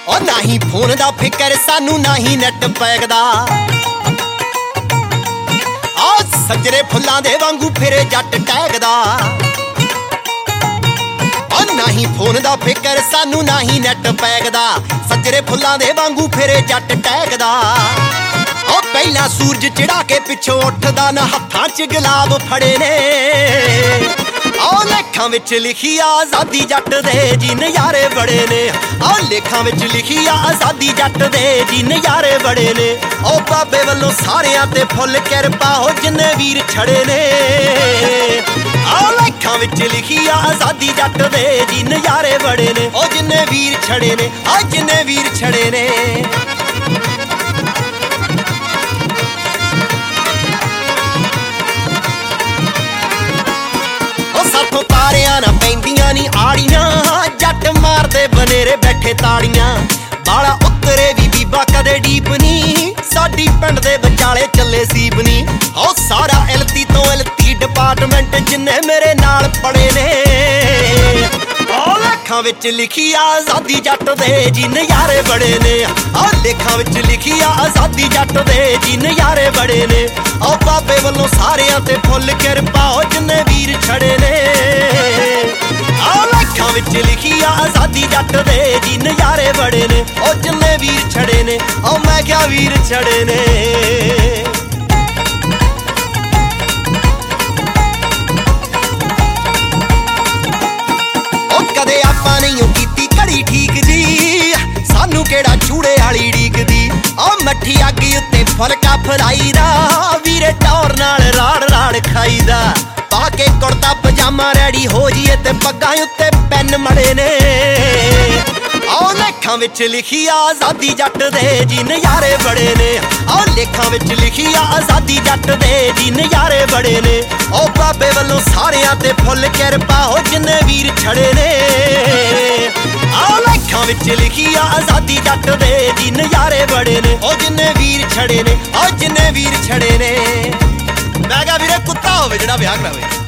ओ नाही फोन दा फिकर सानू नाही नेट पैक दा आ सजरे फुल्लां दे वांगू फिरे जट टैगदा ओ नाही फोन दा फिकर सानू नाही नेट पैक दा सजरे फुल्लां दे वांगू फिरे जट टैगदा ओ पहला सूरज चिड़ा के पिछों उठदा ना हत्थां च गुलाब फड़े ने आओ लेखां विच लिखी आज़ादी जट दे जी नज़ारे बड़े ने आओ लेखां विच लिखी आज़ादी जट दे जी नज़ारे बड़े ने ओ बाबे वल्लों सारियां ते फुल किरपा हो जिन्ने वीर छड़े ने आओ लेखां विच लिखी आज़ादी जट दे जी नज़ारे बड़े ने ओ जिन्ने वीर छड़े ने आ जिन्ने वीर छड़े ने साथों तारियां ना पैंदियां नी आड़ियां जट मारदे बनेरे बैठे ताड़ियां बाला उतरे भी बीबा कदे डीप नी साडी पिंड दे बचाले चले सीप नी ओ सारा एलती तो एलती डिपार्टमेंट जिन्ने मेरे नाल पड़े ने ओ लेखां विच लिखी आज़ादी जट दे जी नज़ारे बड़े ने ओ लेखां विच लिखी आज़ादी जट दे जी नज़ारे बड़े ने ओ बाबे वल्लों सारियां ते फुल किरपा हो जिन्ने वीर छड़े ने ओ लेखां विच लिखी आज़ादी जट दे जी नज़ारे बड़े ने ओ जिन्ने वीर छड़े ने ओ मैं क्या वीर छड़े ने कदे आपां नहीं कीती घड़ी ठीक जी सानू केड़ा चूड़े आली डीकदी ओ मट्ठी अग्गी उत्ते फुलका फराईदा वीरे टौर नाल राड़ राड़ खाईदा पाके कुर्ता पजामा रेडी हो जीए ते पग्गां उत्ते पैन मड़े ने ओ लेखां विच लिखी आज़ादी जट दे जी नज़ारे बड़े ने ओ लेखां विच लिखी आज़ादी जट दे जी नज़ारे बड़े ने ओ बाबे वल्लों सारियां ते फुल किरपा हो जिन्ने वीर छड़े ने ओ लेखां विच लिखी आज़ादी जट दे जी नज़ारे बड़े ने ओ जिन्ने वीर छड़े ने ओ जिन्ने वीर छड़े ने मैं कहा वीरे कुत्ता होवे जेड़ा ब्याह करावे।